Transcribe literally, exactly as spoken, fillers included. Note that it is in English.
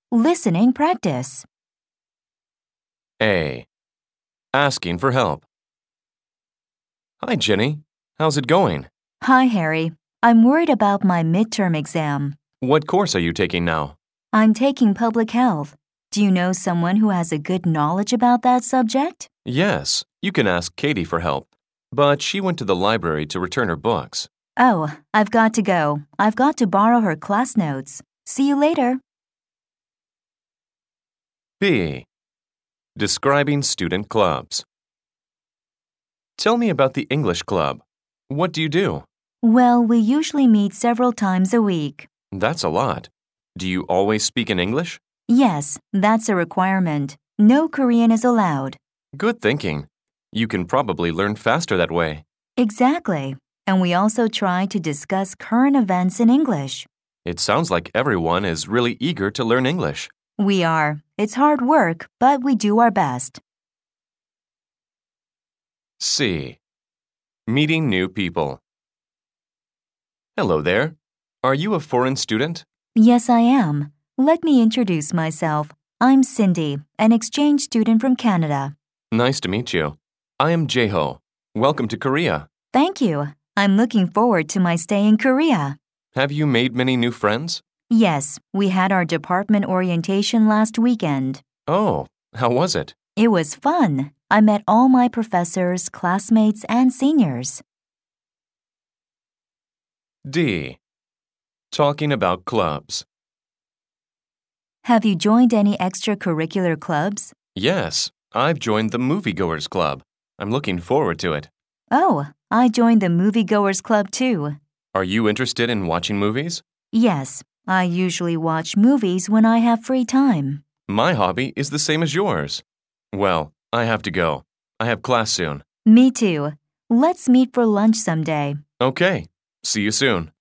Listening practice. A. Asking for help. Hi, Jenny. How's it going? Hi, Harry. I'm worried about my midterm exam. What course are you taking now? I'm taking public health. Do you know someone who has a good knowledge about that subject? Yes, you can ask Katie for help, but she went to the library to return her books. Oh, I've got to go. I've got to borrow her class notes. See you later. B. Describing student clubs. Tell me about the English club. What do you do? Well, we usually meet several times a week. That's a lot. Do you always speak in English? Yes, that's a requirement. No Korean is allowed. Good thinking. You can probably learn faster that way. Exactly. And we also try to discuss current events in English. It sounds like everyone is really eager to learn English. We are. It's hard work, but we do our best. C. Meeting new people. Hello there. Are you a foreign student? Yes, I am. Let me introduce myself. I'm Cindy, an exchange student from Canada. Nice to meet you. I am Jaeho. Welcome to Korea. Thank you. I'm looking forward to my stay in Korea. Have you made many new friends? Yes, we had our department orientation last weekend. Oh, how was it? It was fun. I met all my professors, classmates, and seniors. D. Talking about clubs. Have you joined any extracurricular clubs? Yes, I've joined the Moviegoers Club. I'm looking forward to it. Oh, I joined the Moviegoers Club too. Are you interested in watching movies? Yes, I usually watch movies when I have free time. My hobby is the same as yours. Well, I have to go. I have class soon. Me too. Let's meet for lunch someday. Okay, see you soon.